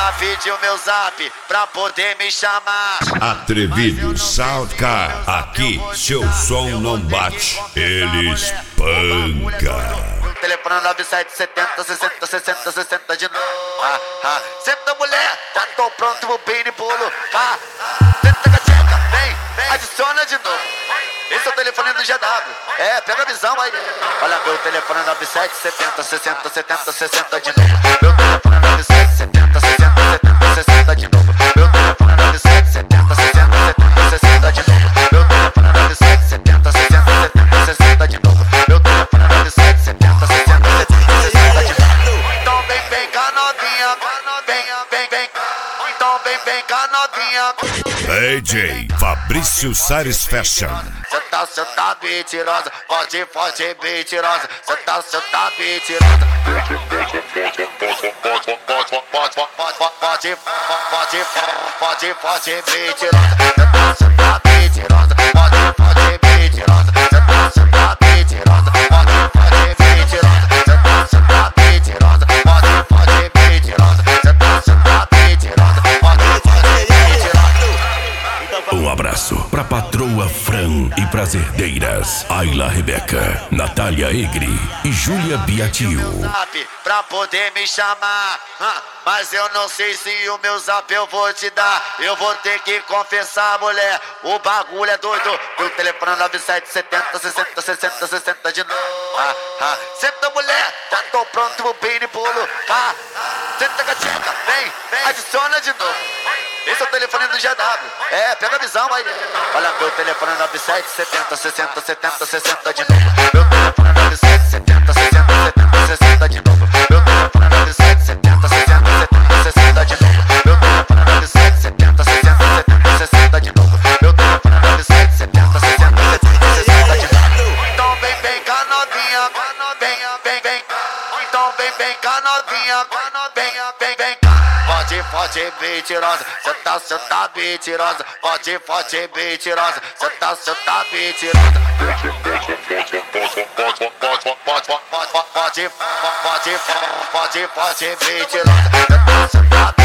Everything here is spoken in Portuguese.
Ela pediu meu zap pra poder me chamar. Atrevido Soundcar, aqui seu som não bate, ele espanca. Telefone 9770 60 60 60 de novo. Senta mulher, já tô pronto pro pino e pulo. Senta gatinha, vem, adiciona de novo. Esse é o telefone do GW. Pega a visão aí. Olha meu telefone 9770 60 70 60 de novo. Meu telefone 9770 60 70 60 de novo. Meu telefone 9770 60 70 60 de novo. Meu telefone 9770 60 70 60 de novo. Meu telefone 9770 60 70 60 de novo. Então vem cá novinha, vem. Então vem cá novinha. DJ Fabrício Sares Fashion. Cê tá mentirosa, pode mentirosa. Cê tá mentirosa. Pode mentirosa. Cê tá mentirosa, pode mentirosa. Cê tá mentirosa, pode mentirosa. Cê tá mentirosa, pode mentirosa. Cê tá mentirosa, pode mentirosa. Um abraço pra patroa Fran e prazerdeiras Ayla Rebeca, Natália Egri e Júlia Biatil. Zap pra poder me chamar, mas eu não sei se o meu zap eu vou te dar. Eu vou ter que confessar, mulher, o bagulho é doido. Meu telefone 9770 60 60 60 de novo. Senta mulher, já tô pronto pro pino e pulo. Senta gatinha, vem, adiciona de novo. Esse é o telefone do GW. Pega a visão aí. Olha meu telefone 9770 60 70 60 de novo. Meu telefone 9770 60 70 60 de novo. Meu telefone 9770 60 70 60 de novo. Meu telefone 9770 60 70 60 de novo. Meu telefone 9770 60 70 60 de novo. Então vem cá novinha, vem. Então vem cá novinha, vem. Pode mentirosa, cê tá mentirosa. Pode mentirosa, cê tá mentirosa. Pode mentirosa, cê tá